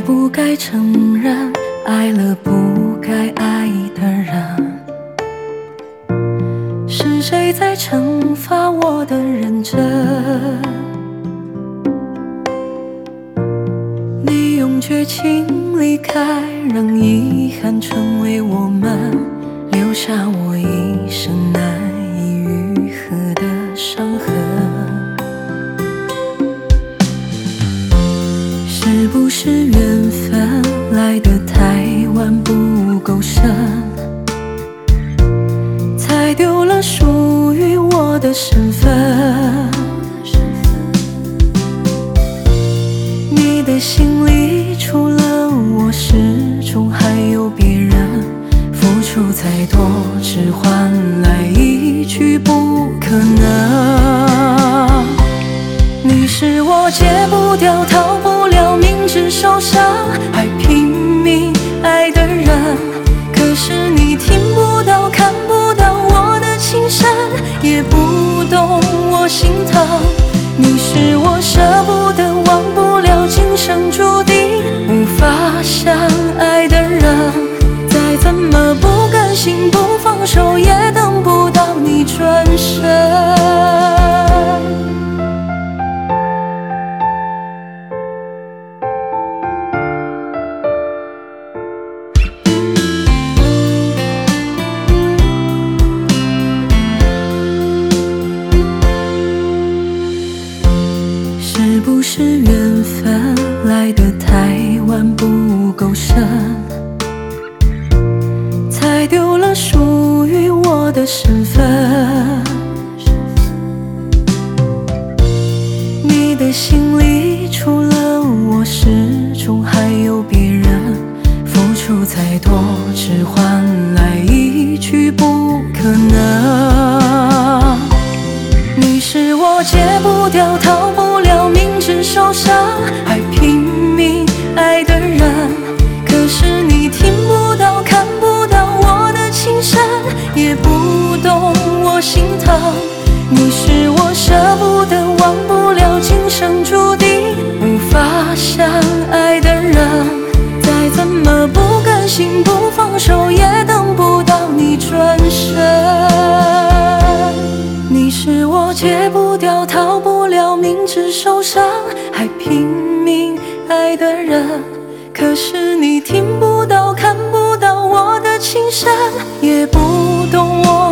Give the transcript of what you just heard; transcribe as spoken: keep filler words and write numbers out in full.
不该承认爱了不该爱的人，是谁在惩罚我的认真？你用绝情离开，让遗憾成为我们，留下我一生难以愈合的伤痕。是不是缘分来得太晚不够深，才丢了属于我的身份？你的心里除了我，始终还有别人，付出再多，只换来一句不可能。你是我戒不掉、逃不了、明知受伤还拼命爱的人，可是你听不到、看不到我的情深，也不懂我心疼。你是我舍不得、忘不了、今生注定无法相爱的人，再怎么不甘心、不放手，也等不到你转身。是不是缘分来得太晚不够深，才丢了属于我的身份？你的心里除了我，始终还有别人，付出再多，只换来一句不可能。你是我戒不掉、逃不了、明知受伤还拼命爱的人，可是你听不到、看不到我的情深，也不懂我心疼。你是我舍不得、忘不了、今生注定无法相爱的人，再怎么不甘心、不放手，也等不到你转身。你是我戒不掉、逃不了、明知受伤还拼命爱的人，可是你听不到、看不到我的情深，也不懂我